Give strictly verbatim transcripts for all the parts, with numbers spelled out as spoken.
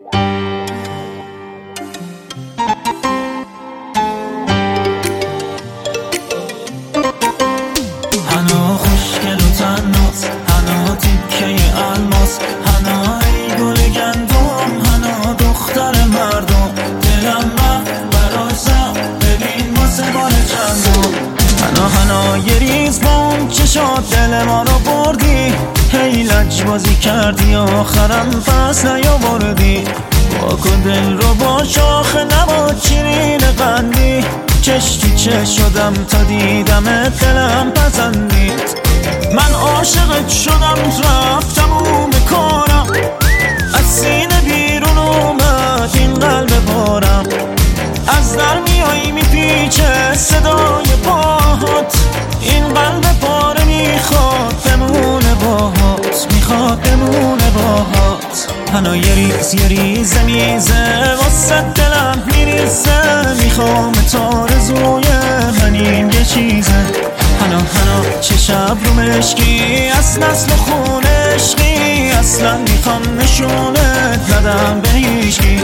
هنا خوشگل و تناس، هنا تیکه الماس، هنا ای گل گندم، هنا دختر مردم. دلم رفت برای سر، ببین واسه بار چندم. هنا هنا یه ریز بام چشات دل ما رو بردی، هی لج بازی کردی آخرم پس نیاوردی. واکن دل رو با شاخ نبات شیرین قندی، چش تو چش شدم تا دیدمت دلم پسندید. من عاشقت شدم رفتم اون بکارم، از سینه بیرون اومد این قلب بارم. از در میایی میپیچه صدای پاهات، این قلب پاره میخواد بمونه باهات، میخواد بمونه باهات. هنا یه ریز یه ریزه میزه واسه دلم میریزه، میخوام تارزوی من این یه چیزه. هنا هنا چه شب رو مشکی از نسل و خون عشقی، اصلا میخوام نشونت ندم به هیچکی.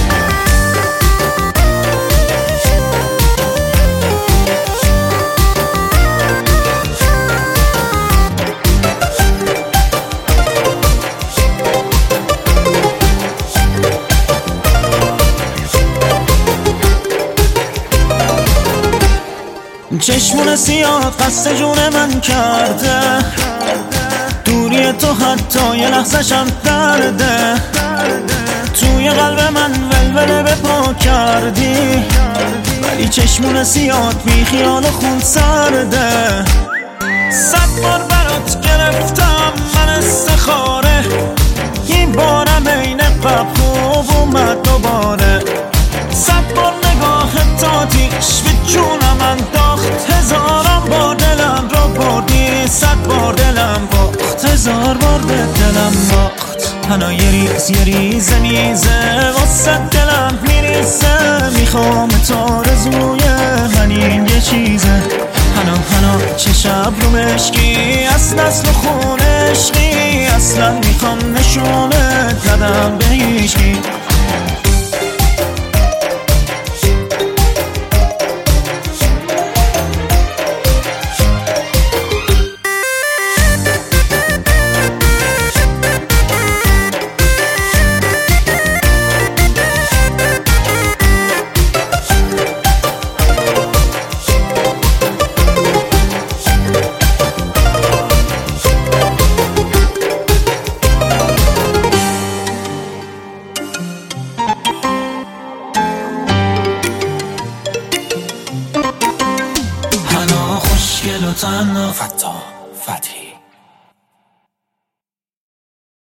چشمون سیاه قصد جون من کرده، دوری تو حتی یه لحظه‌شم درده. توی قلب من ولوله به پا کردی، ولی چشمون سیاه بی خیال خون سرده. صد بار برات گرفتم من استخاره، این بارم این قبل خوب اومد دوباره. صد بار نگاه تاتیش به جونم انداخت، هزارم بار دلم رو بردی، صد بار دلم باخت، هزار بار به دلم باخت. هنا یه ریز یه ریزه میزه واسه دلم میریزه، میخوام تارزوی من این یه چیزه. هنا هنا چه شب رو مشکی از نسل و خون عشقی، اصلا میخوام نشونت ندم به هیچکی. خوشگل و تنها فتا فتی